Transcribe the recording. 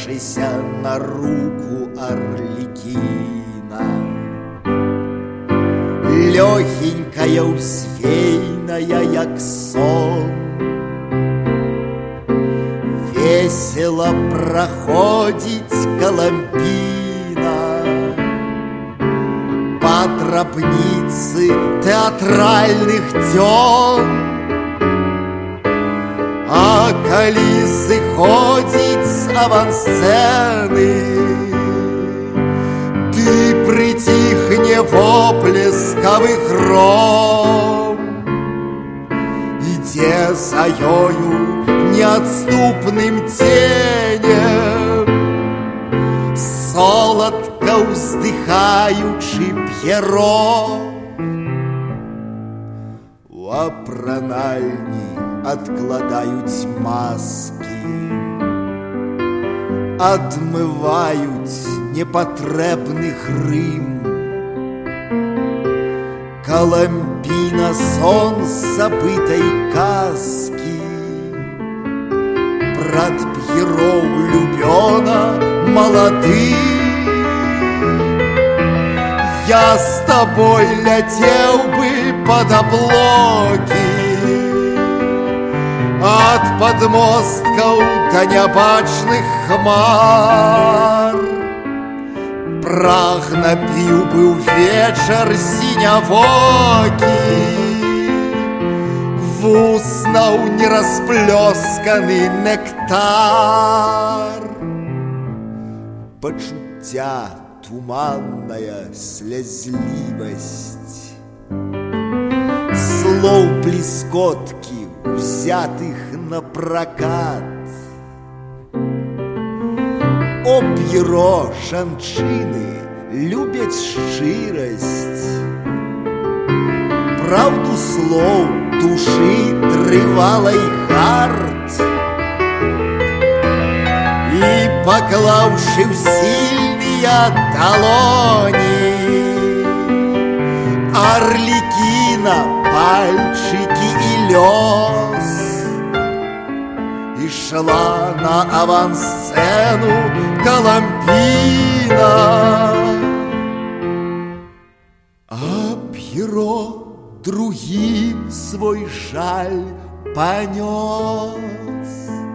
опершися на руку Арлекина. Легенькая, усвейная, як сон, весело проходить Коломбина по тропнице театральных дзён. А калі сыходзіць з авансцэны, ты прыціхне воплескавы гром. Ідзе за ёю неадступным ценем, соладка ўздыхаючы П'еро. У апранальні адкладаюць маскі, адмываюць непатрэбны грым. Коломбина сон забытай казки, брат П'еро влюблёна молоды. Я с тобой летел бы под облоки, от подмосткаў до нябачных хмар. Прагна піў бы ўвечар сінявокі, вуснаў нерасплёсканы нектар. Пачуцця туманная слязливость, слоў бліскоткі взятых на прокат. О, П'еро, жанчыны любяць шчырасць, правду слоў, душы трывалай харт. І паклаўшы ў сільныя далоні Арлекіна пальчыкі і лёс, шла на авансцену Коломбина. А П'еро другим свой жаль понес.